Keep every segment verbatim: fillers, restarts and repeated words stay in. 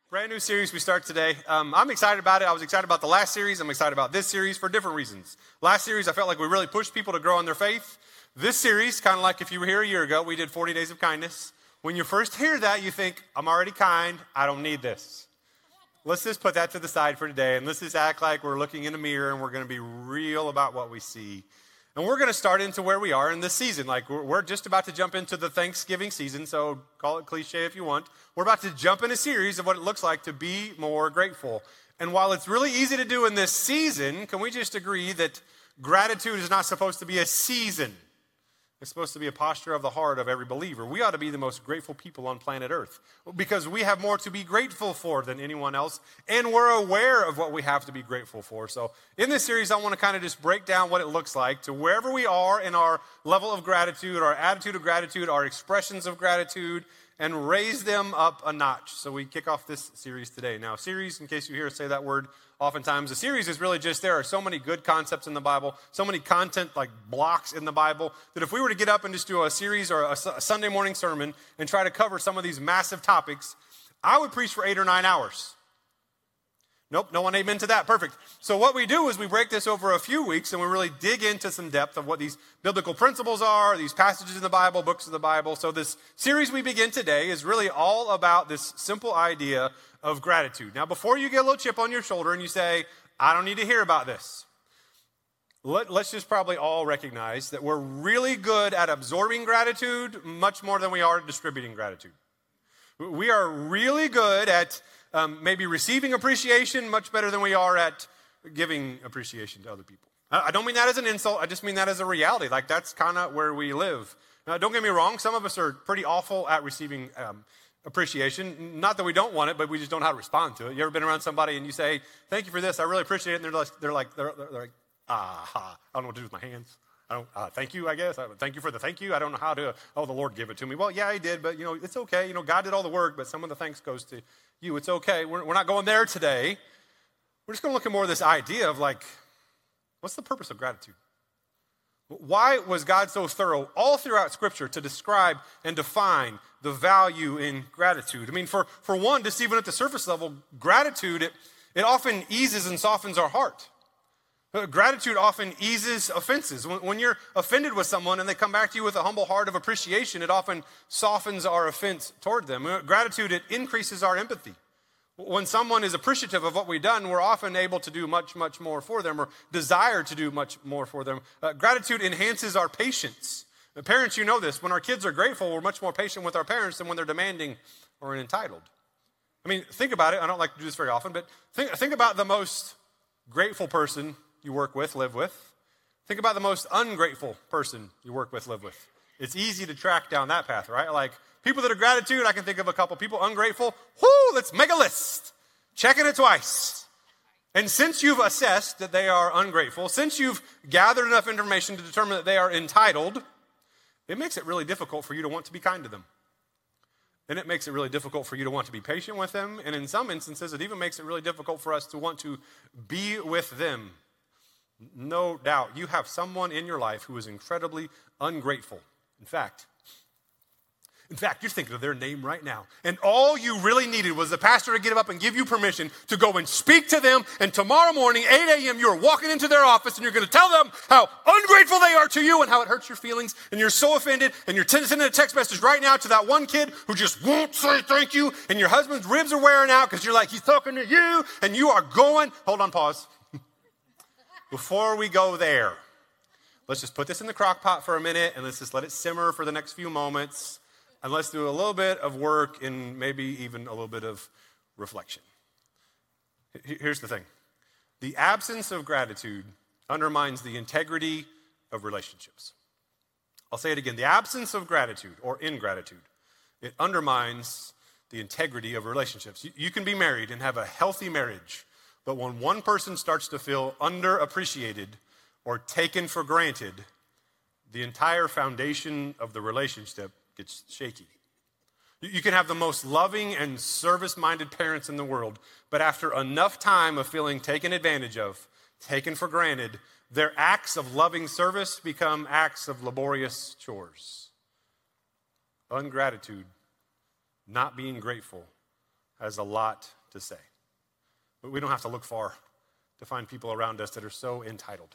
Brand new series we start today. Um, I'm excited about it. I was excited about the last series. I'm excited about this series for different reasons. Last series, I felt like we really pushed people to grow in their faith. This series, kind of like if you were here a year ago, we did forty days of kindness. When you first hear that, you think, I'm already kind. I don't need this. Let's just put that to the side for today, and let's just act like we're looking in a mirror and we're going to be real about what we see. And we're going to start into where we are in this season. Like, we're, we're just about to jump into the Thanksgiving season, so call it cliche if you want. We're about to jump in a series of what it looks like to be more grateful. And while it's really easy to do in this season, can we just agree that gratitude is not supposed to be a season? It's supposed to be a posture of the heart of every believer. We ought to be the most grateful people on planet Earth because we have more to be grateful for than anyone else, and we're aware of what we have to be grateful for. So in this series, I want to kind of just break down what it looks like to wherever we are in our level of gratitude, our attitude of gratitude, our expressions of gratitude, and raise them up a notch. So we kick off this series today. Now, series, in case you hear us say that word, oftentimes a series is really just there are so many good concepts in the Bible, so many content like blocks in the Bible, that if we were to get up and just do a series or a, a Sunday morning sermon and try to cover some of these massive topics, I would preach for eight or nine hours. Nope, no one amen to that. Perfect. So what we do is we break this over a few weeks and we really dig into some depth of what these biblical principles are, these passages in the Bible, books of the Bible. So this series we begin today is really all about this simple idea of gratitude. Now, before you get a little chip on your shoulder and you say, I don't need to hear about this, Let, let's just probably all recognize that we're really good at absorbing gratitude much more than we are at distributing gratitude. We are really good at Um, maybe receiving appreciation much better than we are at giving appreciation to other people. I, I don't mean that as an insult. I just mean that as a reality. Like, that's kind of where we live. Now, don't get me wrong. Some of us are pretty awful at receiving um, appreciation. Not that we don't want it, but we just don't know how to respond to it. You ever been around somebody and you say, thank you for this. I really appreciate it. And they're like, they're like, they're, they're like ah, I don't know what to do with my hands. I don't, uh, thank you, I guess. I, thank you for the thank you. I don't know how to, oh, the Lord gave it to me. Well, yeah, he did, but, you know, it's okay. You know, God did all the work, but some of the thanks goes to you. It's okay. We're, we're not going there today. We're just going to look at more of this idea of, like, what's the purpose of gratitude? Why was God so thorough all throughout Scripture to describe and define the value in gratitude? I mean, for, for one, just even at the surface level, gratitude, it, it often eases and softens our heart. Gratitude often eases offenses. When, when you're offended with someone and they come back to you with a humble heart of appreciation, it often softens our offense toward them. Gratitude, it increases our empathy. When someone is appreciative of what we've done, we're often able to do much, much more for them or desire to do much more for them. Uh, gratitude enhances our patience. Uh, parents, you know this. When our kids are grateful, we're much more patient with our parents than when they're demanding or entitled. I mean, think about it. I don't like to do this very often, but think, think about the most grateful person you work with, live with. Think about the most ungrateful person you work with, live with. It's easy to track down that path, right? Like, people that are gratitude, I can think of a couple. People ungrateful, whoo, let's make a list. Checking it twice. And since you've assessed that they are ungrateful, since you've gathered enough information to determine that they are entitled, it makes it really difficult for you to want to be kind to them. And it makes it really difficult for you to want to be patient with them. And in some instances, it even makes it really difficult for us to want to be with them. No doubt, you have someone in your life who is incredibly ungrateful. In fact, in fact, you're thinking of their name right now. And all you really needed was the pastor to get up and give you permission to go and speak to them. And tomorrow morning, eight a.m., you're walking into their office and you're going to tell them how ungrateful they are to you and how it hurts your feelings. And you're so offended. And you're sending a text message right now to that one kid who just won't say thank you. And your husband's ribs are wearing out because you're like, he's talking to you. And you are going, hold on, pause. Before we go there, let's just put this in the crock pot for a minute and let's just let it simmer for the next few moments. And let's do a little bit of work and maybe even a little bit of reflection. Here's the thing. The absence of gratitude undermines the integrity of relationships. I'll say it again. The absence of gratitude or ingratitude, it undermines the integrity of relationships. You can be married and have a healthy marriage, but when one person starts to feel underappreciated or taken for granted, the entire foundation of the relationship gets shaky. You can have the most loving and service-minded parents in the world, but after enough time of feeling taken advantage of, taken for granted, their acts of loving service become acts of laborious chores. Ungratitude, not being grateful, has a lot to say. But we don't have to look far to find people around us that are so entitled.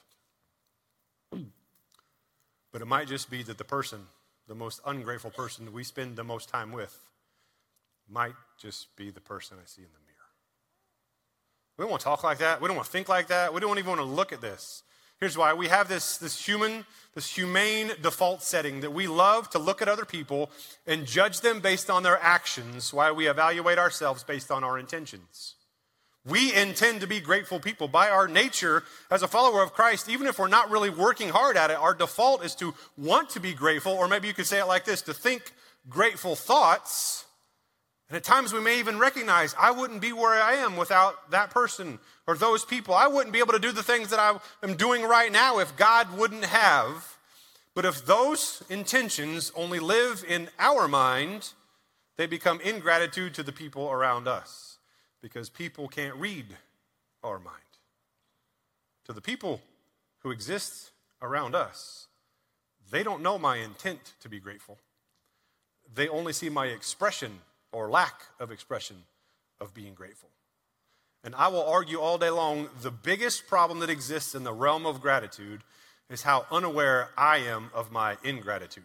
But it might just be that the person, the most ungrateful person that we spend the most time with, might just be the person I see in the mirror. We don't want to talk like that. We don't want to think like that. We don't even want to look at this. Here's why. We have this, this human, this humane default setting that we love to look at other people and judge them based on their actions while we evaluate ourselves based on our intentions. We intend to be grateful people. By our nature, as a follower of Christ, even if we're not really working hard at it, our default is to want to be grateful, or maybe you could say it like this, to think grateful thoughts. And at times we may even recognize, I wouldn't be where I am without that person or those people. I wouldn't be able to do the things that I am doing right now if God wouldn't have. But if those intentions only live in our mind, they become ingratitude to the people around us. Because people can't read our mind. To the people who exist around us, they don't know my intent to be grateful. They only see my expression or lack of expression of being grateful. And I will argue all day long, the biggest problem that exists in the realm of gratitude is how unaware I am of my ingratitude.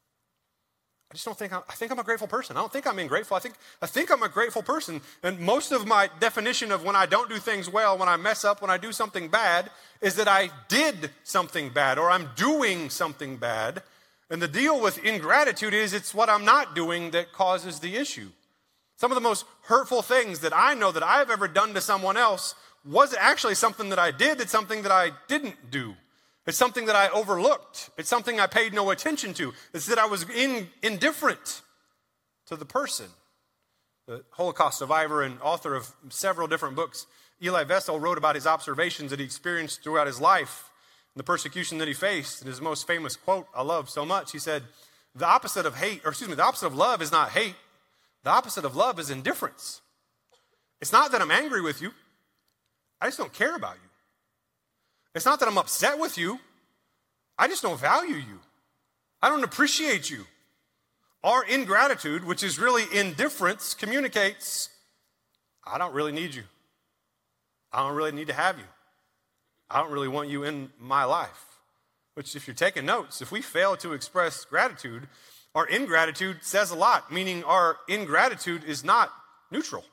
I just don't think, I'm, I think I'm a grateful person. I don't think I'm ingrateful. I think, I think I'm a grateful person. And most of my definition of when I don't do things well, when I mess up, when I do something bad, is that I did something bad or I'm doing something bad. And the deal with ingratitude is it's what I'm not doing that causes the issue. Some of the most hurtful things that I know that I've ever done to someone else wasn't actually something that I did. It's something that I didn't do. It's something that I overlooked. It's something I paid no attention to. It's that I was in, indifferent to the person. The Holocaust survivor and author of several different books, Elie Wiesel, wrote about his observations that he experienced throughout his life and the persecution that he faced. And his most famous quote I love so much, he said, the opposite of hate, or excuse me, the opposite of love is not hate. The opposite of love is indifference. It's not that I'm angry with you. I just don't care about you. It's not that I'm upset with you. I just don't value you. I don't appreciate you. Our ingratitude, which is really indifference, communicates, I don't really need you. I don't really need to have you. I don't really want you in my life. Which, if you're taking notes, if we fail to express gratitude, our ingratitude says a lot, meaning our ingratitude is not neutral.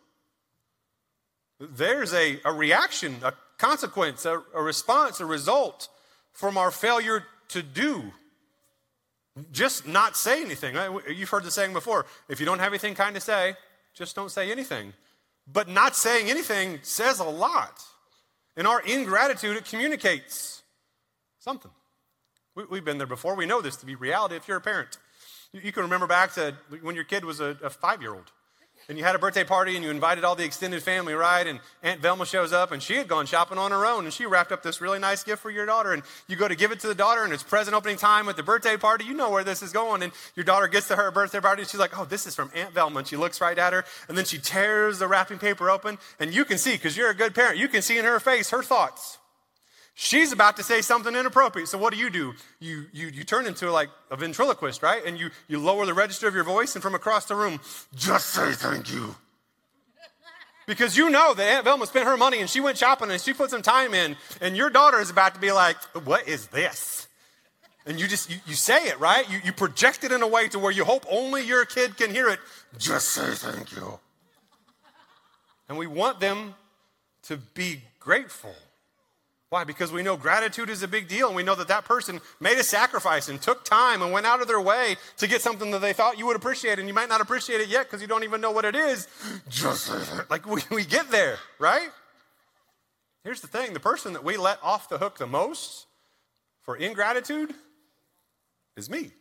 There's a, a reaction, a consequence, a, a response, a result from our failure to do. Just not say anything. You've heard the saying before, if you don't have anything kind to say, just don't say anything. But not saying anything says a lot. In our ingratitude, it communicates something. We, we've been there before. We know this to be reality if you're a parent. You, you can remember back to when your kid was a, a five-year-old. And you had a birthday party and you invited all the extended family, right? And Aunt Velma shows up and she had gone shopping on her own and she wrapped up this really nice gift for your daughter. And you go to give it to the daughter and it's present opening time at the birthday party. You know where this is going. And your daughter gets to her birthday party and she's like, oh, this is from Aunt Velma. And she looks right at her and then she tears the wrapping paper open. And you can see, because you're a good parent, you can see in her face her thoughts. She's about to say something inappropriate. So what do you do? You you you turn into like a ventriloquist, right? And you, you lower the register of your voice and from across the room, just say thank you. Because you know that Aunt Velma spent her money and she went shopping and she put some time in and your daughter is about to be like, what is this? And you just, you, you say it, right? You, you project it in a way to where you hope only your kid can hear it. Just say thank you. And we want them to be grateful. Why? Because we know gratitude is a big deal and we know that that person made a sacrifice and took time and went out of their way to get something that they thought you would appreciate, and you might not appreciate it yet because you don't even know what it is. Just like we, we get there, right? Here's the thing. The person that we let off the hook the most for ingratitude is me.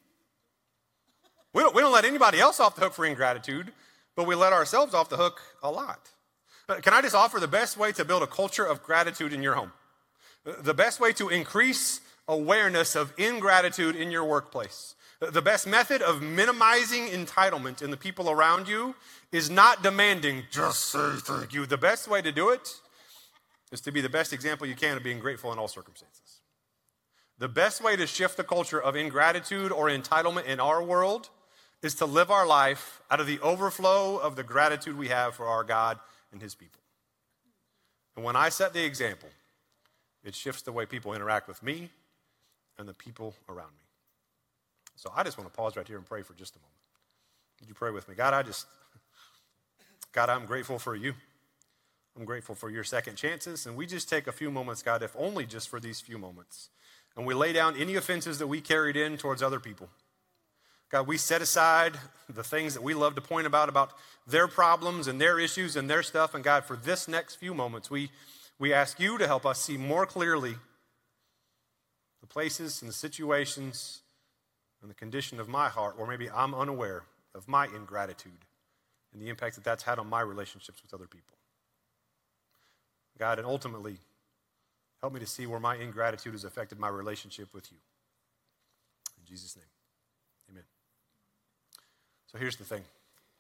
We don't, we don't let anybody else off the hook for ingratitude, but we let ourselves off the hook a lot. Can I just offer the best way to build a culture of gratitude in your home? The best way to increase awareness of ingratitude in your workplace. The best method of minimizing entitlement in the people around you is not demanding, just say thank you. The best way to do it is to be the best example you can of being grateful in all circumstances. The best way to shift the culture of ingratitude or entitlement in our world is to live our life out of the overflow of the gratitude we have for our God and his people. And when I set the example, it shifts the way people interact with me and the people around me. So I just want to pause right here and pray for just a moment. Would you pray with me? God, I just, God, I'm grateful for you. I'm grateful for your second chances. And we just take a few moments, God, if only just for these few moments. And we lay down any offenses that we carried in towards other people. God, we set aside the things that we love to point about, about their problems and their issues and their stuff. And God, for this next few moments, we, we ask you to help us see more clearly the places and the situations and the condition of my heart, or maybe I'm unaware of my ingratitude and the impact that that's had on my relationships with other people. God, and ultimately, help me to see where my ingratitude has affected my relationship with you. In Jesus' name, amen. So here's the thing.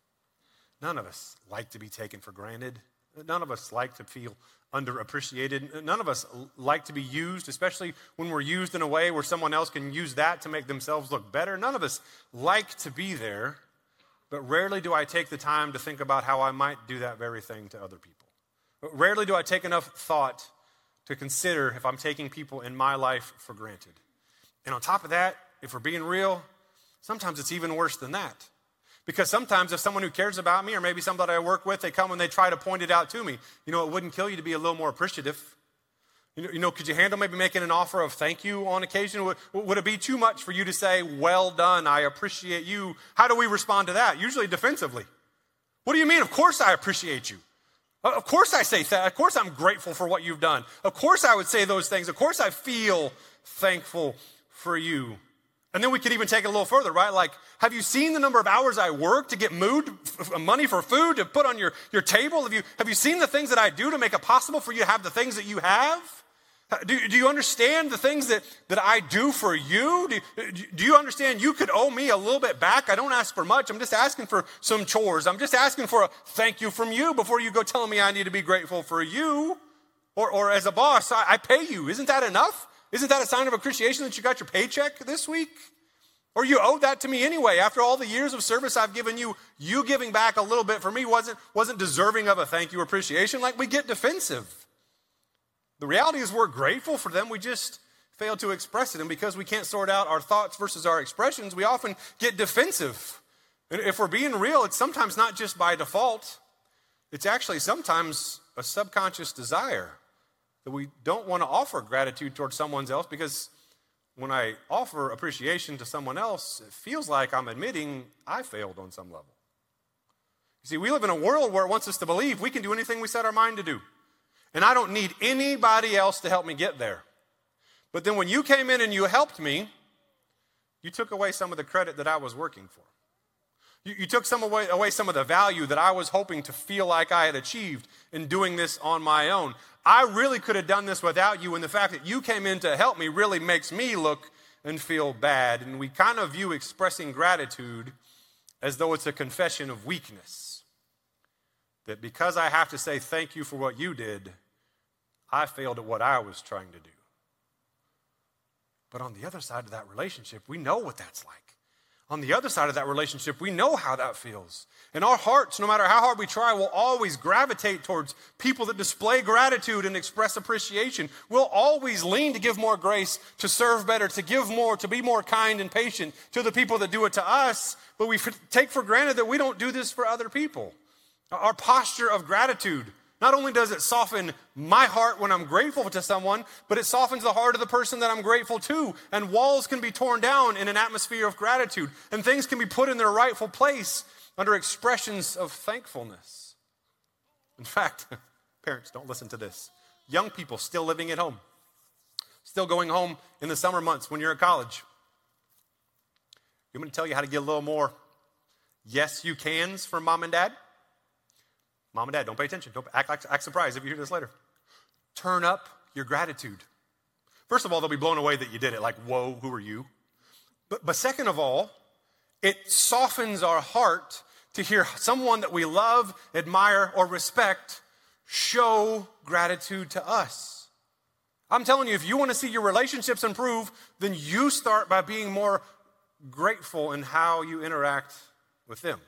None of us like to be taken for granted. None of us like to feel underappreciated. None of us like to be used, especially when we're used in a way where someone else can use that to make themselves look better. None of us like to be there, but rarely do I take the time to think about how I might do that very thing to other people. Rarely do I take enough thought to consider if I'm taking people in my life for granted. And on top of that, if we're being real, sometimes it's even worse than that. Because sometimes if someone who cares about me, or maybe somebody I work with, they come and they try to point it out to me, you know, it wouldn't kill you to be a little more appreciative. You know, you know could you handle maybe making an offer of thank you on occasion? Would, would it be too much for you to say, well done, I appreciate you? How do we respond to that? Usually defensively. What do you mean? Of course I appreciate you. Of course I say that. Of course I'm grateful for what you've done. Of course I would say those things. Of course I feel thankful for you. And then we could even take it a little further, right? Like, have you seen the number of hours I work to get mood, f- money for food to put on your, your table? Have you, have you seen the things that I do to make it possible for you to have the things that you have? Do, do you understand the things that, that I do for you? Do, do you understand you could owe me a little bit back? I don't ask for much. I'm just asking for some chores. I'm just asking for a thank you from you before you go telling me I need to be grateful for you. Or, or as a boss, I, I pay you. Isn't that enough? Isn't that a sign of appreciation that you got your paycheck this week? Or you owe that to me anyway. After all the years of service I've given you, you giving back a little bit for me wasn't, wasn't deserving of a thank you or appreciation. Like, we get defensive. The reality is we're grateful for them. We just fail to express it. And because we can't sort out our thoughts versus our expressions, we often get defensive. And if we're being real, it's sometimes not just by default. It's actually sometimes a subconscious desire that we don't want to offer gratitude towards someone else, because when I offer appreciation to someone else, it feels like I'm admitting I failed on some level. You see, we live in a world where it wants us to believe we can do anything we set our mind to do. And I don't need anybody else to help me get there. But then when you came in and you helped me, you took away some of the credit that I was working for. You, you took some away, away some of the value that I was hoping to feel like I had achieved in doing this on my own. I really could have done this without you, and the fact that you came in to help me really makes me look and feel bad. And we kind of view expressing gratitude as though it's a confession of weakness. That because I have to say thank you for what you did, I failed at what I was trying to do. But on the other side of that relationship, we know what that's like. On the other side of that relationship, we know how that feels. And our hearts, no matter how hard we try, will always gravitate towards people that display gratitude and express appreciation. We'll always lean to give more grace, to serve better, to give more, to be more kind and patient to the people that do it to us. But we take for granted that we don't do this for other people. Our posture of gratitude, not only does it soften my heart when I'm grateful to someone, but it softens the heart of the person that I'm grateful to. And walls can be torn down in an atmosphere of gratitude. And things can be put in their rightful place under expressions of thankfulness. In fact, parents, don't listen to this. Young people still living at home, still going home in the summer months when you're at college. You want me to tell you how to get a little more yes, you cans from mom and dad? Mom and dad, don't pay attention. Don't act like act surprised if you hear this later. Turn up your gratitude. First of all, they'll be blown away that you did it. Like, whoa, who are you? But, but second of all, it softens our heart to hear someone that we love, admire, or respect show gratitude to us. I'm telling you, if you want to see your relationships improve, then you start by being more grateful in how you interact with them.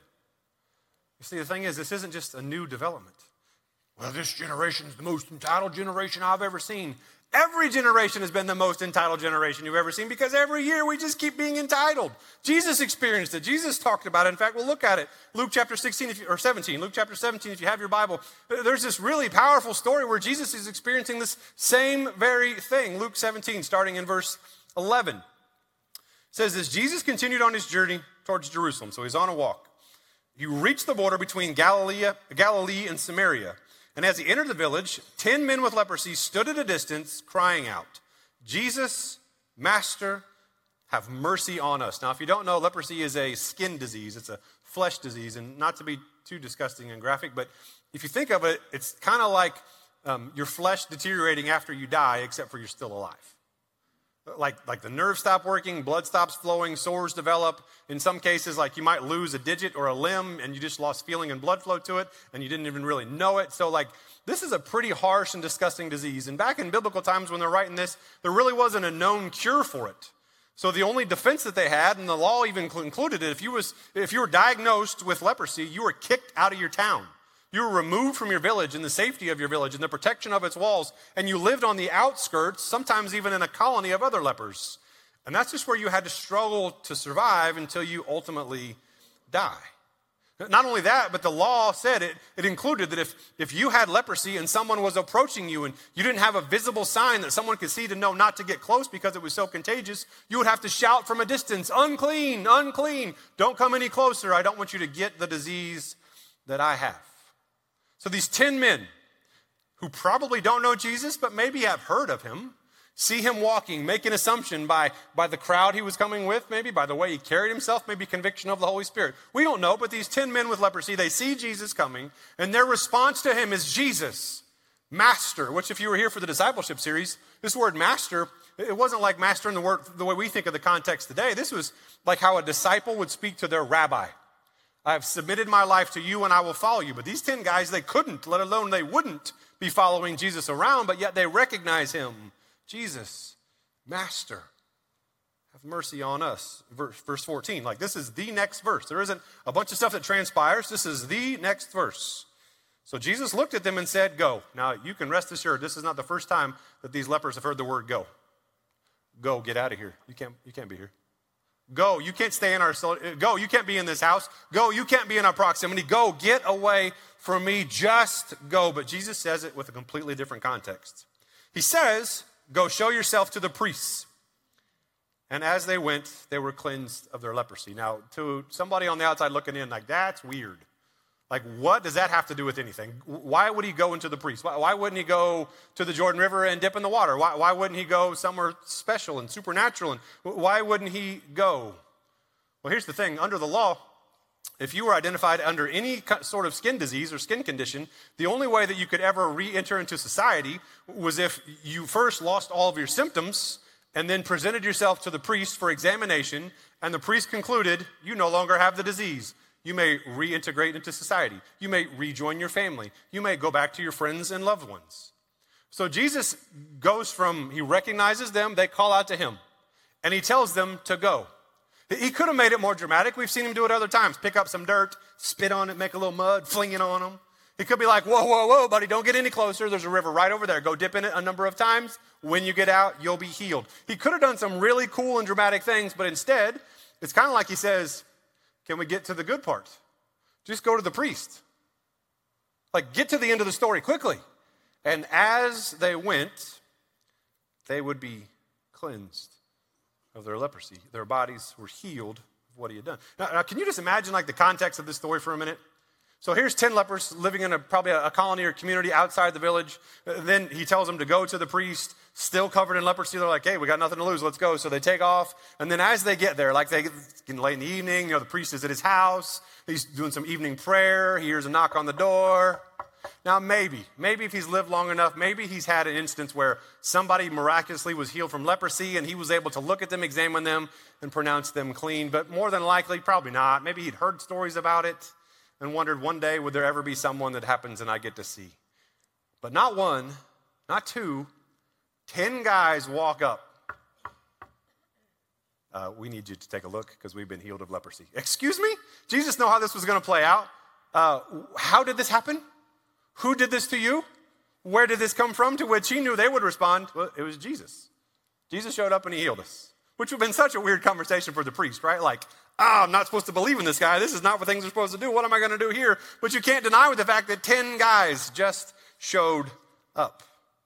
You see, the thing is, this isn't just a new development. Well, this generation is the most entitled generation I've ever seen. Every generation has been the most entitled generation you've ever seen because every year we just keep being entitled. Jesus experienced it. Jesus talked about it. In fact, we'll look at it. Luke chapter sixteen if you, or seventeen. Luke chapter seventeen, if you have your Bible. There's this really powerful story where Jesus is experiencing this same very thing. Luke seventeen, starting in verse eleven. It says this, Jesus continued on his journey towards Jerusalem. So he's on a walk. He reached the border between Galilee, Galilee and Samaria. And as he entered the village, ten men with leprosy stood at a distance, crying out, Jesus, Master, have mercy on us. Now, if you don't know, leprosy is a skin disease. It's a flesh disease. And not to be too disgusting and graphic, but if you think of it, it's kind of like um, your flesh deteriorating after you die, except for you're still alive. Like, like the nerves stop working, blood stops flowing, sores develop. In some cases, like you might lose a digit or a limb and you just lost feeling and blood flow to it and you didn't even really know it. So like this is a pretty harsh and disgusting disease. And back in biblical times when they're writing this, there really wasn't a known cure for it. So the only defense that they had, and the law even included it, if you, was, if you were diagnosed with leprosy, you were kicked out of your town. You were removed from your village and the safety of your village and the protection of its walls, and you lived on the outskirts, sometimes even in a colony of other lepers. And that's just where you had to struggle to survive until you ultimately die. Not only that, but the law said it, it included that if, if you had leprosy and someone was approaching you and you didn't have a visible sign that someone could see to know not to get close because it was so contagious, you would have to shout from a distance, unclean, unclean, don't come any closer. I don't want you to get the disease that I have. So these ten men who probably don't know Jesus, but maybe have heard of him, see him walking, make an assumption by, by the crowd he was coming with, maybe by the way he carried himself, maybe conviction of the Holy Spirit. We don't know, but these ten men with leprosy, they see Jesus coming, and their response to him is Jesus, Master, which if you were here for the discipleship series, this word master, it wasn't like master in the word the way we think of the context today. This was like how a disciple would speak to their rabbi. I have submitted my life to you and I will follow you. But these ten guys, they couldn't, let alone they wouldn't be following Jesus around, but yet they recognize him. Jesus, Master, have mercy on us. Verse, verse fourteen, like this is the next verse. There isn't a bunch of stuff that transpires. This is the next verse. So Jesus looked at them and said, go. Now you can rest assured, this is not the first time that these lepers have heard the word go. Go, get out of here. You can't, you can't be here. Go, you can't stay in our, go, you can't be in this house. Go, you can't be in our proximity. Go, get away from me, just go. But Jesus says it with a completely different context. He says, go show yourself to the priests. And as they went, they were cleansed of their leprosy. Now, to somebody on the outside looking in, like, that's weird. Like, what does that have to do with anything? Why would he go into the priest? Why, why wouldn't he go to the Jordan River and dip in the water? Why, why wouldn't he go somewhere special and supernatural? And why wouldn't he go? Well, here's the thing. Under the law, if you were identified under any sort of skin disease or skin condition, the only way that you could ever re-enter into society was if you first lost all of your symptoms and then presented yourself to the priest for examination, and the priest concluded you no longer have the disease. You may reintegrate into society. You may rejoin your family. You may go back to your friends and loved ones. So Jesus goes from, he recognizes them, they call out to him, and he tells them to go. He could have made it more dramatic. We've seen him do it other times. Pick up some dirt, spit on it, make a little mud, fling it on them. He could be like, whoa, whoa, whoa, buddy, don't get any closer. There's a river right over there. Go dip in it a number of times. When you get out, you'll be healed. He could have done some really cool and dramatic things, but instead, it's kind of like he says, can we get to the good part? Just go to the priest. Like, get to the end of the story quickly. And as they went, they would be cleansed of their leprosy. Their bodies were healed of what he had done. Now, now can you just imagine, like, the context of this story for a minute? So here's ten lepers living in a probably a colony or community outside the village. Then he tells them to go to the priest, still covered in leprosy. They're like, hey, we got nothing to lose. Let's go. So they take off. And then as they get there, like they get late in the evening, you know, the priest is at his house. He's doing some evening prayer. He hears a knock on the door. Now, maybe, maybe if he's lived long enough, maybe he's had an instance where somebody miraculously was healed from leprosy and he was able to look at them, examine them, and pronounce them clean. But more than likely, probably not. Maybe he'd heard stories about it and wondered one day, would there ever be someone that happens and I get to see? But not one, not two, ten guys walk up. uh, we need you to take a look because we've been healed of leprosy. Excuse me? Jesus knew how this was going to play out. Uh, how did this happen? Who did this to you? Where did this come from? To which he knew they would respond, well, it was Jesus. Jesus showed up and he healed us, which would have been such a weird conversation for the priest, right? Like, ah, oh, I'm not supposed to believe in this guy. This is not what things are supposed to do. What am I going to do here? But you can't deny with the fact that ten guys just showed up.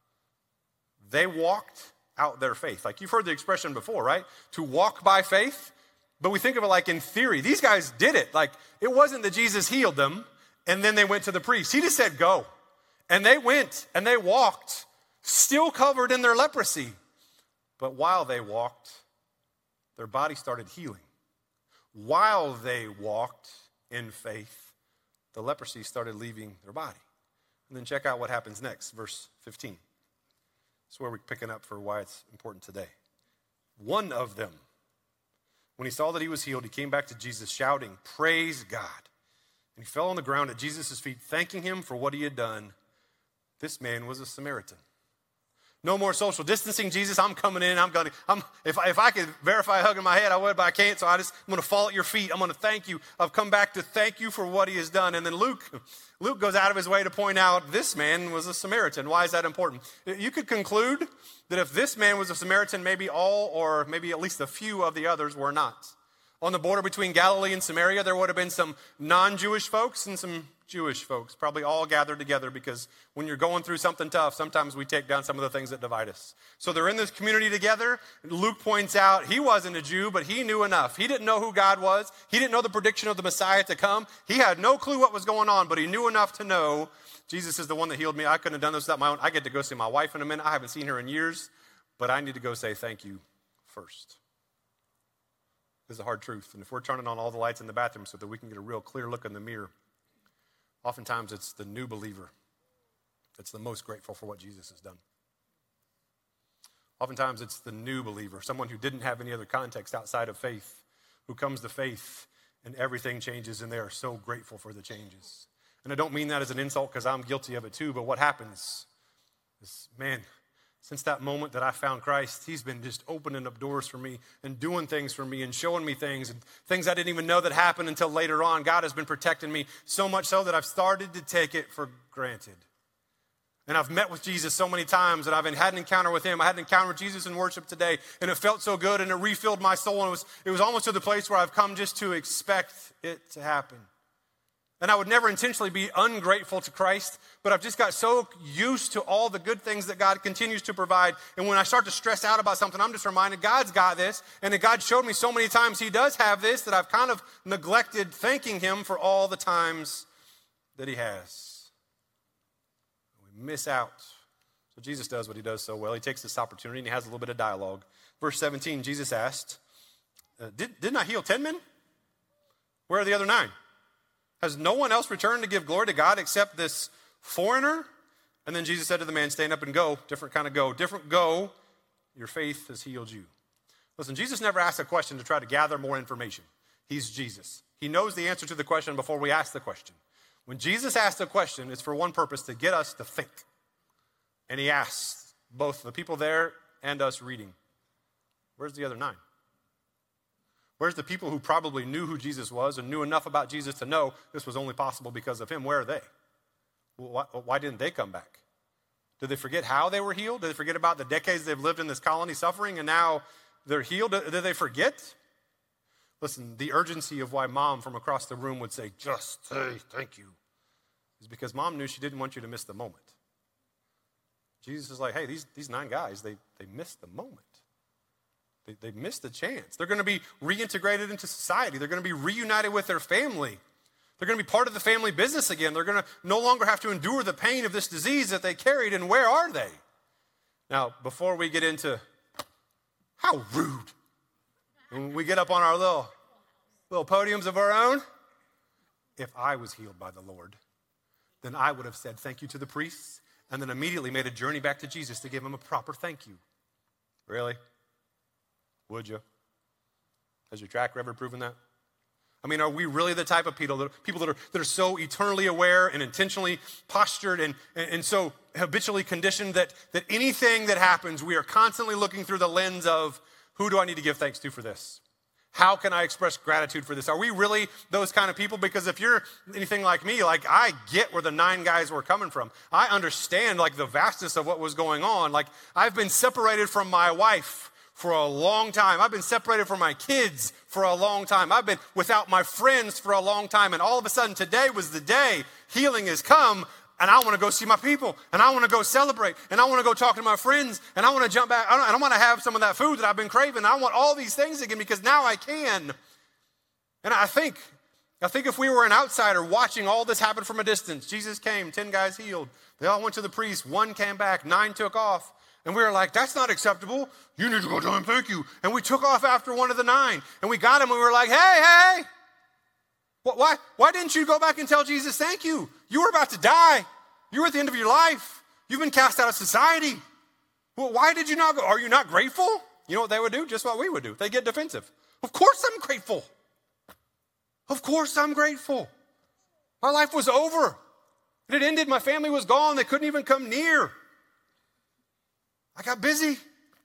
They walked out their faith. Like you've heard the expression before, right? To walk by faith. But we think of it like in theory. These guys did it. Like it wasn't that Jesus healed them and then they went to the priest. He just said, go. And they went and they walked, still covered in their leprosy. But while they walked, their body started healing. While they walked in faith, the leprosy started leaving their body. And then check out what happens next, verse fifteen. That's where we're picking up for why it's important today. One of them, when he saw that he was healed, he came back to Jesus shouting, praise God. And he fell on the ground at Jesus' feet, thanking him for what he had done. This man was a Samaritan. No more social distancing, Jesus. I'm coming in. I'm going to, I'm, if, if I could verify a hug in my head, I would, but I can't. So I just, I'm going to fall at your feet. I'm going to thank you. I've come back to thank you for what he has done. And then Luke, Luke goes out of his way to point out this man was a Samaritan. Why is that important? You could conclude that if this man was a Samaritan, maybe all or maybe at least a few of the others were not. On the border between Galilee and Samaria, there would have been some non-Jewish folks and some Jewish folks, probably all gathered together because when you're going through something tough, sometimes we take down some of the things that divide us. So they're in this community together. Luke points out he wasn't a Jew, but he knew enough. He didn't know who God was. He didn't know the prediction of the Messiah to come. He had no clue what was going on, but he knew enough to know Jesus is the one that healed me. I couldn't have done this without my own. I get to go see my wife in a minute. I haven't seen her in years, but I need to go say thank you first. This is a hard truth. And if we're turning on all the lights in the bathroom so that we can get a real clear look in the mirror, oftentimes it's the new believer that's the most grateful for what Jesus has done. Oftentimes it's the new believer, someone who didn't have any other context outside of faith, who comes to faith and everything changes and they are so grateful for the changes. And I don't mean that as an insult because I'm guilty of it too, but what happens is, man, since that moment that I found Christ, he's been just opening up doors for me and doing things for me and showing me things and things I didn't even know that happened until later on. God has been protecting me so much so that I've started to take it for granted. And I've met with Jesus so many times and I've had an encounter with him. I had an encounter with Jesus in worship today and it felt so good and it refilled my soul. And it was, it was almost to the place where I've come just to expect it to happen. And I would never intentionally be ungrateful to Christ, but I've just got so used to all the good things that God continues to provide. And when I start to stress out about something, I'm just reminded God's got this. And that God showed me so many times he does have this that I've kind of neglected thanking him for all the times that he has. We miss out. So Jesus does what he does so well. He takes this opportunity and he has a little bit of dialogue. Verse seventeen, Jesus asked, uh, Did, didn't I heal ten men? Where are the other nine? Has no one else returned to give glory to God except this foreigner? And then Jesus said to the man, stand up and go. Different kind of go. Different go. Your faith has healed you. Listen, Jesus never asked a question to try to gather more information. He's Jesus. He knows the answer to the question before we ask the question. When Jesus asked a question, it's for one purpose, to get us to think. And he asked both the people there and us reading, where's the other nine? Where's the people who probably knew who Jesus was and knew enough about Jesus to know this was only possible because of him? Where are they? Why, why didn't they come back? Did they forget how they were healed? Did they forget about the decades they've lived in this colony suffering and now they're healed? Did they forget? Listen, the urgency of why mom from across the room would say, just say thank you, is because mom knew she didn't want you to miss the moment. Jesus is like, hey, these, these nine guys, they, they missed the moment. They, they missed the chance. They're going to be reintegrated into society. They're going to be reunited with their family. They're going to be part of the family business again. They're going to no longer have to endure the pain of this disease that they carried. And where are they? Now, before we get into how rude, when we get up on our little, little podiums of our own, if I was healed by the Lord, then I would have said thank you to the priests and then immediately made a journey back to Jesus to give him a proper thank you. Really? Would you? Has your track record proven that? I mean, are we really the type of people that, people that are that are so eternally aware and intentionally postured and, and, and so habitually conditioned that, that anything that happens, we are constantly looking through the lens of Who do I need to give thanks to for this? How can I express gratitude for this? Are we really those kind of people? Because if you're anything like me, like I get where the nine guys were coming from. I understand like the vastness of what was going on. Like I've been separated from my wife for a long time. I've been separated from my kids for a long time. I've been without my friends for a long time. And all of a sudden today was the day healing has come. And I want to go see my people, and I want to go celebrate, and I want to go talk to my friends, and I want to jump back. I don't, I don't want to have some of that food that I've been craving. I want all these things again because now I can. And I think, I think if we were an outsider watching all this happen from a distance, Jesus came, ten guys healed. They all went to the priest. One came back, nine took off. And we were like, that's not acceptable. You need to go tell him thank you. And we took off after one of the nine, and we got him, and we were like, hey, hey. Why, why didn't you go back and tell Jesus thank you? You were about to die. You were at the end of your life. You've been cast out of society. Well, why did you not go? Are you not grateful? You know what they would do? Just what we would do. They get defensive. Of course I'm grateful. Of course I'm grateful. My life was over. It had ended. My family was gone. They couldn't even come near. I got busy.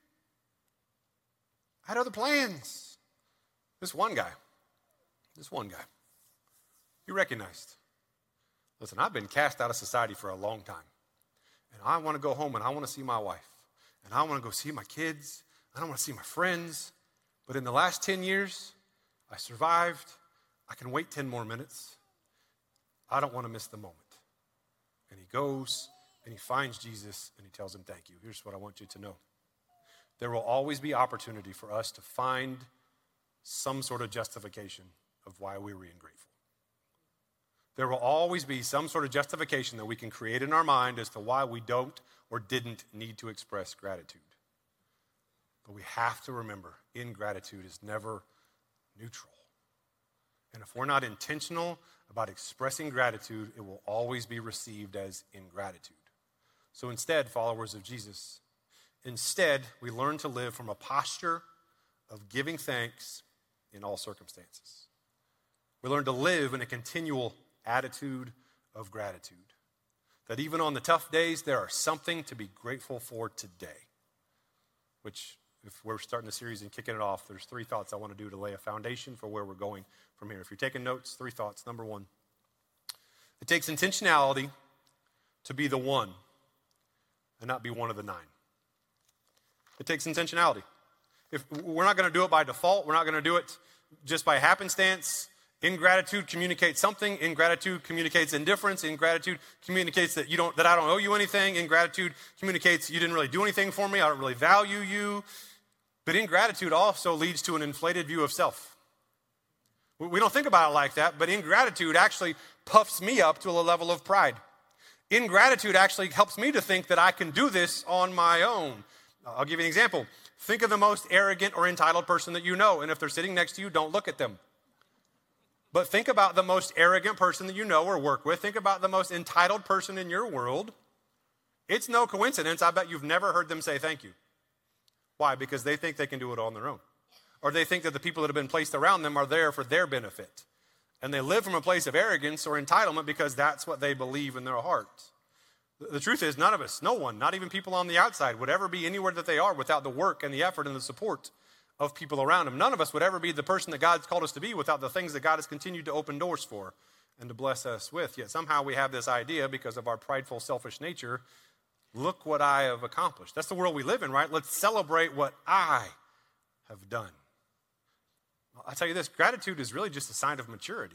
I had other plans. This one guy, this one guy, he recognized, listen, I've been cast out of society for a long time. And I want to go home and I want to see my wife. And I want to go see my kids. I don't want to see my friends. But in the last ten years, I survived. I can wait ten more minutes. I don't want to miss the moment. And he goes and he finds Jesus and he tells him, thank you. Here's what I want you to know. There will always be opportunity for us to find some sort of justification of why we were ungrateful. There will always be some sort of justification that we can create in our mind as to why we don't or didn't need to express gratitude. But we have to remember, ingratitude is never neutral. And if we're not intentional about expressing gratitude, it will always be received as ingratitude. So instead, followers of Jesus, instead, we learn to live from a posture of giving thanks in all circumstances. We learn to live in a continual attitude of gratitude. That even on the tough days, there are something to be grateful for today. Which, if we're starting the series and kicking it off, there's three thoughts I want to do to lay a foundation for where we're going from here. If you're taking notes, three thoughts. Number one, it takes intentionality to be the one and not be one of the nine. It takes intentionality. If we're not going to do it by default, we're not going to do it just by happenstance. Ingratitude communicates something. Ingratitude communicates indifference. Ingratitude communicates that you don't, that I don't owe you anything. Ingratitude communicates you didn't really do anything for me. I don't really value you. But ingratitude also leads to an inflated view of self. We don't think about it like that, but ingratitude actually puffs me up to a level of pride. Ingratitude actually helps me to think that I can do this on my own. I'll give you an example. Think of the most arrogant or entitled person that you know, and if they're sitting next to you, don't look at them. But think about the most arrogant person that you know or work with. Think about the most entitled person in your world. It's no coincidence. I bet you've never heard them say thank you. Why? Because they think they can do it on their own. Or they think that the people that have been placed around them are there for their benefit. And they live from a place of arrogance or entitlement because that's what they believe in their heart. The truth is, none of us, no one, not even people on the outside, would ever be anywhere that they are without the work and the effort and the support of people around them. None of us would ever be the person that God's called us to be without the things that God has continued to open doors for and to bless us with. Yet somehow we have this idea, because of our prideful, selfish nature, look what I have accomplished. That's the world we live in, right? Let's celebrate what I have done. I'll tell you this, gratitude is really just a sign of maturity.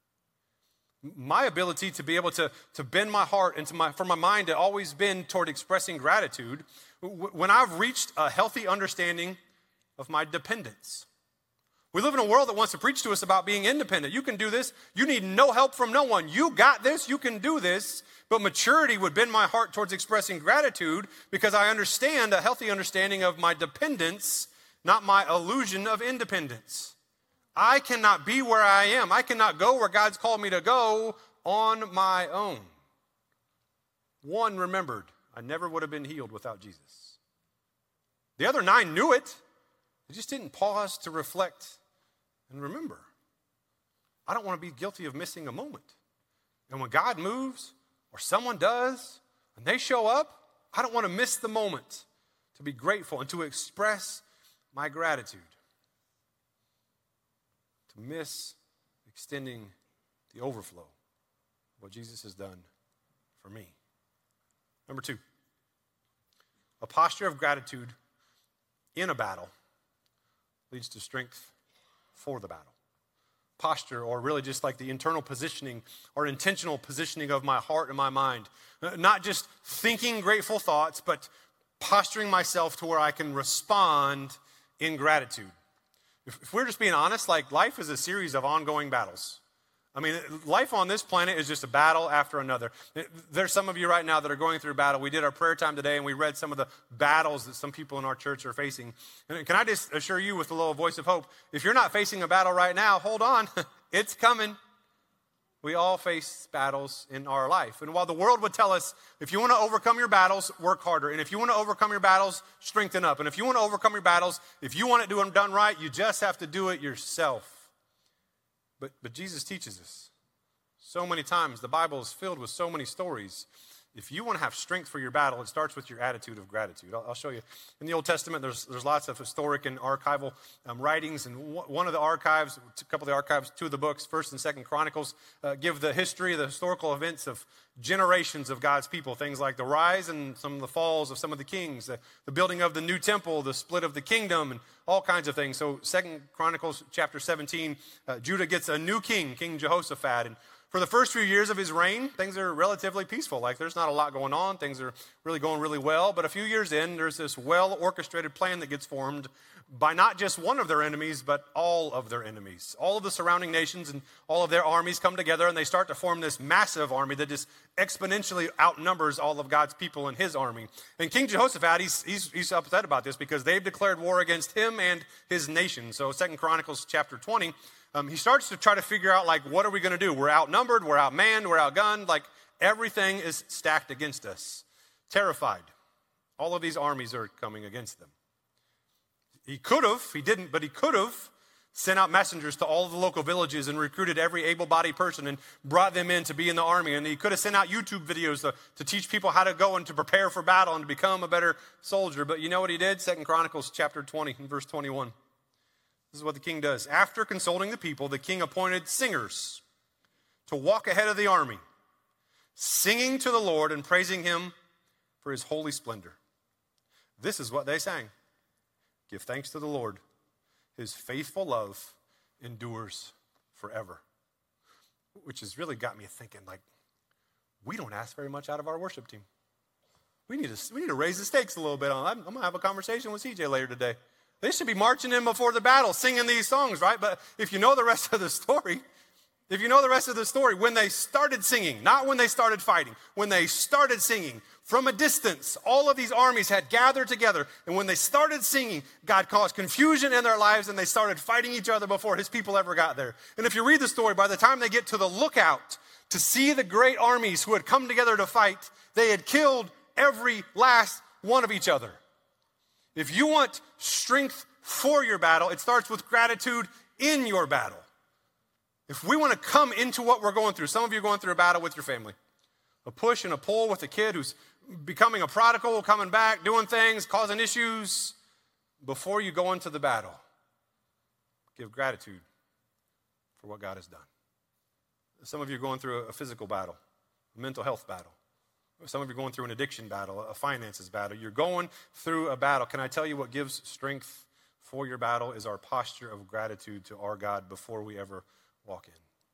My ability to be able to, to bend my heart and to my, for my mind to always bend toward expressing gratitude, when I've reached a healthy understanding of my dependence. We live in a world that wants to preach to us about being independent. You can do this. You need no help from no one. You got this. You can do this. But maturity would bend my heart towards expressing gratitude because I understand a healthy understanding of my dependence, not my illusion of independence. I cannot be where I am. I cannot go where God's called me to go on my own. One remembered, I never would have been healed without Jesus. The other nine knew it. They just didn't pause to reflect and remember. I don't want to be guilty of missing a moment. And when God moves or someone does and they show up, I don't want to miss the moment to be grateful and to express my gratitude, to miss extending the overflow of what Jesus has done for me. Number two, a posture of gratitude in a battle leads to strength for the battle. Posture, or really just like the internal positioning or intentional positioning of my heart and my mind. Not just thinking grateful thoughts, but posturing myself to where I can respond in gratitude. If, if we're just being honest, like life is a series of ongoing battles. I mean, life on this planet is just a battle after another. There's some of you right now that are going through a battle. We did our prayer time today, and we read some of the battles that some people in our church are facing. And can I just assure you with a little voice of hope, if you're not facing a battle right now, hold on. It's coming. We all face battles in our life. And while the world would tell us, if you want to overcome your battles, work harder. And if you want to overcome your battles, strengthen up. And if you want to overcome your battles, if you want it do- done right, you just have to do it yourself. But, but Jesus teaches us so many times. The Bible is filled with so many stories. If you want to have strength for your battle, it starts with your attitude of gratitude. I'll, I'll show you. In the Old Testament, there's, there's lots of historic and archival um, writings. And w- one of the archives, a couple of the archives, two of the books, First and Second Chronicles, uh, give the history, the historical events of generations of God's people. Things like the rise and some of the falls of some of the kings, the, the building of the new temple, the split of the kingdom, and all kinds of things. So Second Chronicles chapter seventeen, uh, Judah gets a new king, King Jehoshaphat. And for the first few years of his reign, things are relatively peaceful. Like there's not a lot going on. Things are really going really well. But a few years in, there's this well-orchestrated plan that gets formed by not just one of their enemies, but all of their enemies. All of the surrounding nations and all of their armies come together, and they start to form this massive army that just exponentially outnumbers all of God's people in his army. And King Jehoshaphat, he's, he's, he's upset about this because they've declared war against him and his nation. So Second Chronicles chapter twenty, Um, he starts to try to figure out, like, what are we going to do? We're outnumbered, we're outmanned, we're outgunned. Like, everything is stacked against us. Terrified. All of these armies are coming against them. He could have, he didn't, but he could have sent out messengers to all of the local villages and recruited every able-bodied person and brought them in to be in the army. And he could have sent out YouTube videos to, to teach people how to go and to prepare for battle and to become a better soldier. But you know what he did? Second Chronicles chapter twenty, verse twenty-one. This is what the king does. After consulting the people, the king appointed singers to walk ahead of the army, singing to the Lord and praising him for his holy splendor. This is what they sang. Give thanks to the Lord. His faithful love endures forever. Which has really got me thinking, like, we don't ask very much out of our worship team. We need to, we need to raise the stakes a little bit on. I'm, I'm going to have a conversation with C J later today. They should be marching in before the battle, singing these songs, right? But if you know the rest of the story, if you know the rest of the story, when they started singing, not when they started fighting, when they started singing, from a distance, all of these armies had gathered together. And when they started singing, God caused confusion in their lives and they started fighting each other before his people ever got there. And if you read the story, by the time they get to the lookout to see the great armies who had come together to fight, they had killed every last one of each other. If you want strength for your battle, it starts with gratitude in your battle. If we want to come into what we're going through, some of you are going through a battle with your family, a push and a pull with a kid who's becoming a prodigal, coming back, doing things, causing issues. Before you go into the battle, give gratitude for what God has done. Some of you are going through a physical battle, a mental health battle. Some of you are going through an addiction battle, a finances battle. You're going through a battle. Can I tell you what gives strength for your battle is our posture of gratitude to our God before we ever walk in.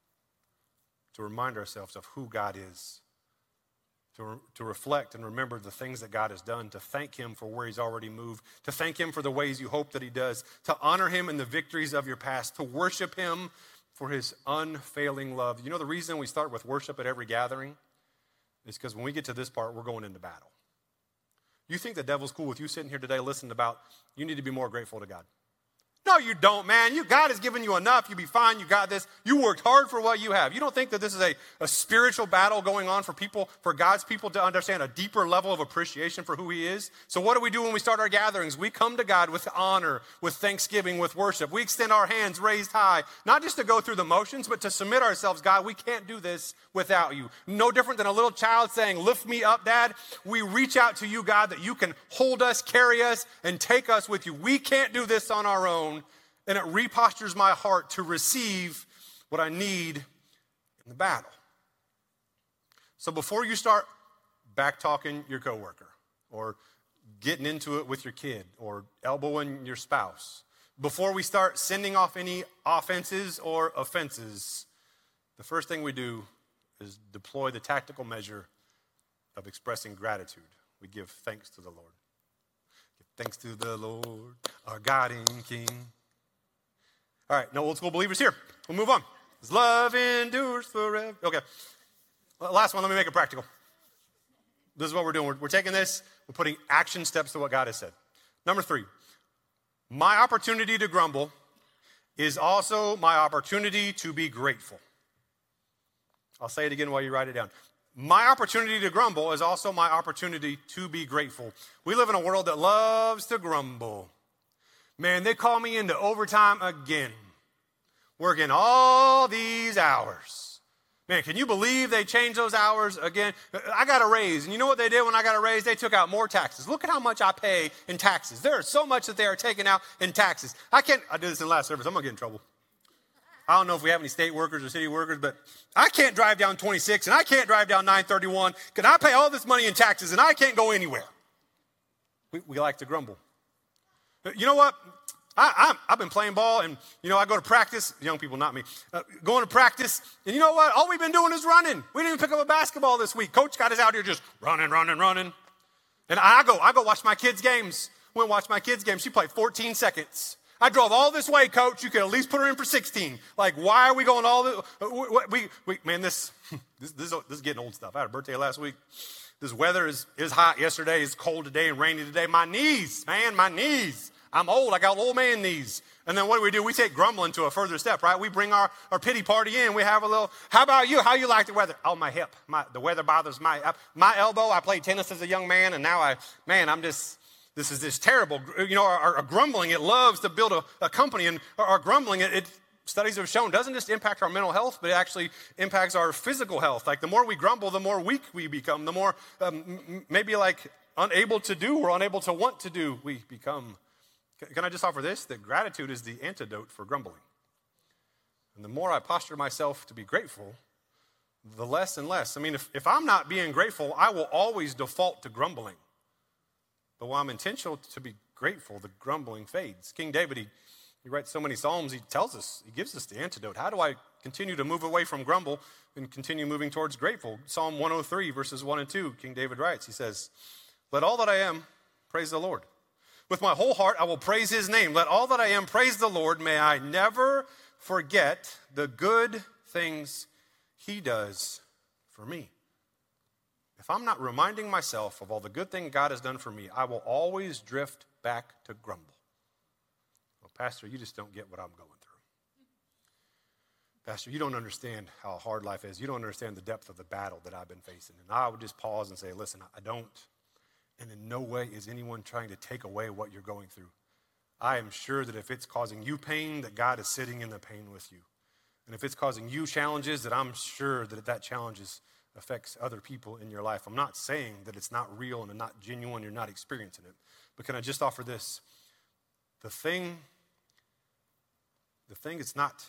To remind ourselves of who God is. To, re- to reflect and remember the things that God has done. To thank him for where he's already moved. To thank him for the ways you hope that he does. To honor him in the victories of your past. To worship him for his unfailing love. You know the reason we start with worship at every gathering? Is because when we get to this part, we're going into battle. You think the devil's cool with you sitting here today listening about, you need to be more grateful to God. No, you don't, man. You, God has given you enough. You'll be fine. You got this. You worked hard for what you have. You don't think that this is a, a spiritual battle going on for people, for God's people to understand a deeper level of appreciation for who he is? So what do we do when we start our gatherings? We come to God with honor, with thanksgiving, with worship. We extend our hands raised high, not just to go through the motions, but to submit ourselves. God, we can't do this without you. No different than a little child saying, lift me up, Dad. We reach out to you, God, that you can hold us, carry us, and take us with you. We can't do this on our own. And it repostures my heart to receive what I need in the battle. So before you start back-talking your coworker or getting into it with your kid or elbowing your spouse, before we start sending off any offenses or offenses, the first thing we do is deploy the tactical measure of expressing gratitude. We give thanks to the Lord. Give thanks to the Lord, our God and King. All right, no old school believers here. We'll move on. His love endures forever. Okay. Well, last one, let me make it practical. This is what we're doing. We're, we're taking this, we're putting action steps to what God has said. Number three, my opportunity to grumble is also my opportunity to be grateful. I'll say it again while you write it down. My opportunity to grumble is also my opportunity to be grateful. We live in a world that loves to grumble. Man, they call me into overtime again, working all these hours. Man, can you believe they changed those hours again? I got a raise, and you know what they did when I got a raise? They took out more taxes. Look at how much I pay in taxes. There is so much that they are taking out in taxes. I can't, I did this in last service. I'm going to get in trouble. I don't know if we have any state workers or city workers, but I can't drive down twenty-six, and I can't drive down nine thirty-one, because I pay all this money in taxes, and I can't go anywhere. We, we like to grumble. You know what? I, I'm, I've been playing ball, and, you know, I go to practice. Young people, not me. Uh, going to practice, and you know what? All we've been doing is running. We didn't even pick up a basketball this week. Coach got us out here just running, running, running. And I go, I go watch my kids' games. Went and watch my kids' games. She played fourteen seconds. I drove all this way, Coach. You could at least put her in for sixteen. Like, why are we going all this? We, we, we, man, this, this, this, this is getting old stuff. I had a birthday last week. This weather is, is hot yesterday. It's cold today and rainy today. My knees, man, my knees. I'm old. I got old man knees. And then what do we do? We take grumbling to a further step, right? We bring our, our pity party in. We have a little, how about you? How you like the weather? Oh, my hip. My, the weather bothers my, my elbow. I played tennis as a young man, and now I, man, I'm just, this is just terrible. You know, our, our grumbling, it loves to build a, a company. And our, our grumbling, it, it, studies have shown, doesn't just impact our mental health, but it actually impacts our physical health. Like, the more we grumble, the more weak we become. The more um, maybe like unable to do or unable to want to do we become. Can I just offer this? That gratitude is the antidote for grumbling. And the more I posture myself to be grateful, the less and less. I mean, if, if I'm not being grateful, I will always default to grumbling. But when I'm intentional to be grateful, the grumbling fades. King David, he, he writes so many Psalms, he tells us, he gives us the antidote. How do I continue to move away from grumble and continue moving towards grateful? Psalm one oh three, verses one and two, King David writes, he says, "Let all that I am praise the Lord. With my whole heart, I will praise his name. Let all that I am praise the Lord. May I never forget the good things he does for me." If I'm not reminding myself of all the good things God has done for me, I will always drift back to grumble. Well, Pastor, you just don't get what I'm going through. Pastor, you don't understand how hard life is. You don't understand the depth of the battle that I've been facing. And I would just pause and say, listen, I don't. And in no way is anyone trying to take away what you're going through. I am sure that if it's causing you pain, that God is sitting in the pain with you. And if it's causing you challenges, that I'm sure that that challenges affects other people in your life. I'm not saying that it's not real and not genuine, you're not experiencing it. But can I just offer this? The thing, the thing it's not,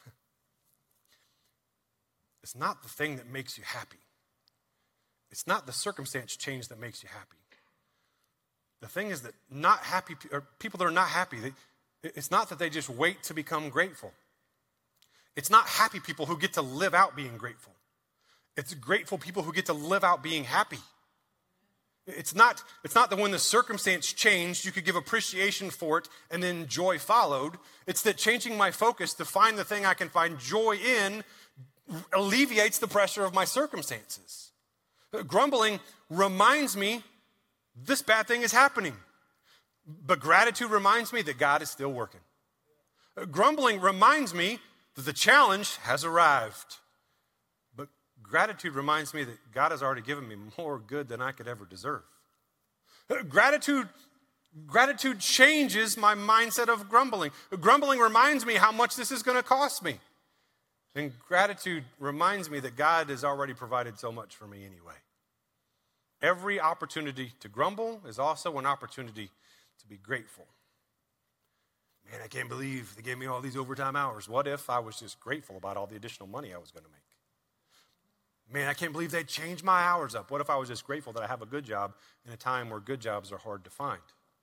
it's not the thing that makes you happy. It's not the circumstance change that makes you happy. The thing is that not happy, or people that are not happy, they, it's not that they just wait to become grateful. It's not happy people who get to live out being grateful. It's grateful people who get to live out being happy. It's not, it's not that when the circumstance changed, you could give appreciation for it and then joy followed. It's that changing my focus to find the thing I can find joy in alleviates the pressure of my circumstances. Grumbling reminds me this bad thing is happening. But gratitude reminds me that God is still working. Grumbling reminds me that the challenge has arrived. But gratitude reminds me that God has already given me more good than I could ever deserve. Gratitude, gratitude changes my mindset of grumbling. Grumbling reminds me how much this is going to cost me. And gratitude reminds me that God has already provided so much for me anyway. Every opportunity to grumble is also an opportunity to be grateful. Man, I can't believe they gave me all these overtime hours. What if I was just grateful about all the additional money I was going to make? Man, I can't believe they changed my hours up. What if I was just grateful that I have a good job in a time where good jobs are hard to find?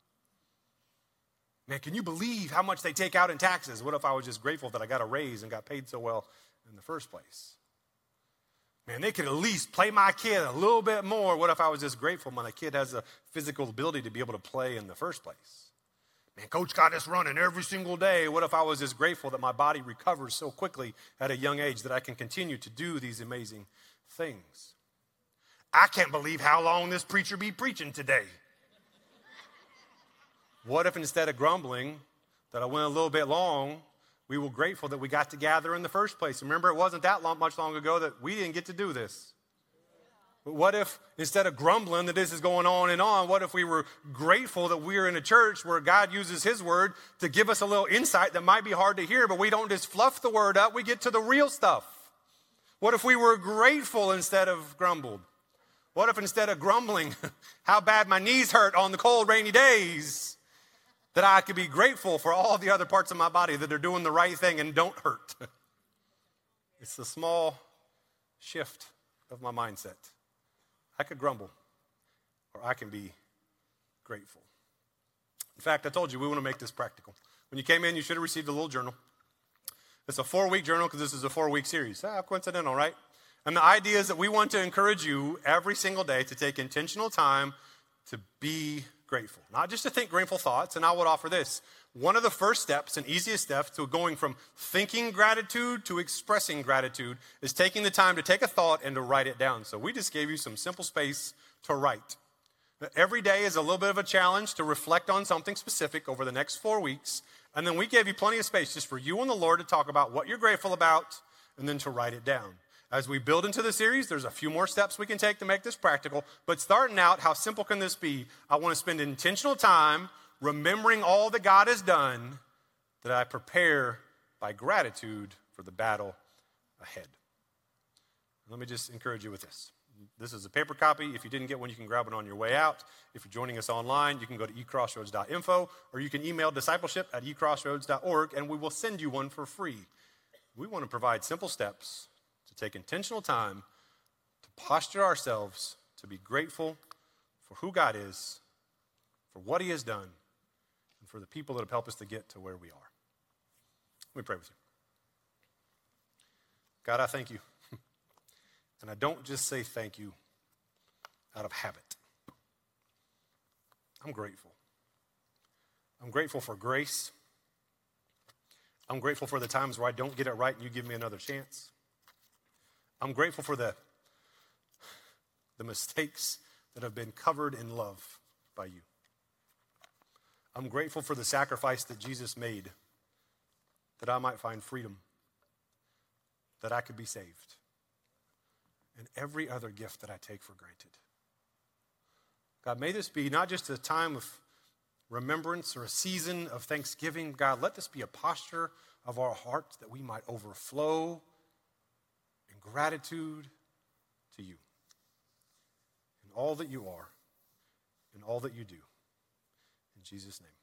Man, can you believe how much they take out in taxes? What if I was just grateful that I got a raise and got paid so well in the first place? Man, they could at least play my kid a little bit more. What if I was just grateful when a kid has a physical ability to be able to play in the first place? Man, coach got us running every single day. What if I was just grateful that my body recovers so quickly at a young age that I can continue to do these amazing things? I can't believe how long this preacher be preaching today. What if instead of grumbling that I went a little bit long, we were grateful that we got to gather in the first place? Remember, it wasn't that long, much long ago that we didn't get to do this. But what if instead of grumbling that this is going on and on, what if we were grateful that we're in a church where God uses his word to give us a little insight that might be hard to hear, but we don't just fluff the word up, we get to the real stuff? What if we were grateful instead of grumbled? What if instead of grumbling how bad my knees hurt on the cold, rainy days, that I could be grateful for all the other parts of my body that are doing the right thing and don't hurt? It's a small shift of my mindset. I could grumble, or I can be grateful. In fact, I told you we want to make this practical. When you came in, you should have received a little journal. It's a four-week journal because this is a four-week series. Ah, coincidental, right? And the idea is that we want to encourage you every single day to take intentional time to be grateful. Not just to think grateful thoughts, and I would offer this. One of the first steps and easiest steps to going from thinking gratitude to expressing gratitude is taking the time to take a thought and to write it down. So we just gave you some simple space to write. Every day is a little bit of a challenge to reflect on something specific over the next four weeks. And then we gave you plenty of space just for you and the Lord to talk about what you're grateful about and then to write it down. As we build into the series, there's a few more steps we can take to make this practical. But starting out, how simple can this be? I want to spend intentional time remembering all that God has done, that I prepare by gratitude for the battle ahead. Let me just encourage you with this. This is a paper copy. If you didn't get one, you can grab it on your way out. If you're joining us online, you can go to e crossroads dot info, or you can email discipleship at e crossroads dot org, and we will send you one for free. We want to provide simple steps to take intentional time to posture ourselves to be grateful for who God is, for what he has done, and for the people that have helped us to get to where we are. Let me pray with you. God, I thank you. And I don't just say thank you out of habit. I'm grateful. I'm grateful for grace. I'm grateful for the times where I don't get it right and you give me another chance. I'm grateful for the, the mistakes that have been covered in love by you. I'm grateful for the sacrifice that Jesus made that I might find freedom, that I could be saved, and every other gift that I take for granted. God, may this be not just a time of remembrance or a season of thanksgiving. God, let this be a posture of our hearts that we might overflow in gratitude to you, in all that you are, in all that you do. In Jesus' name.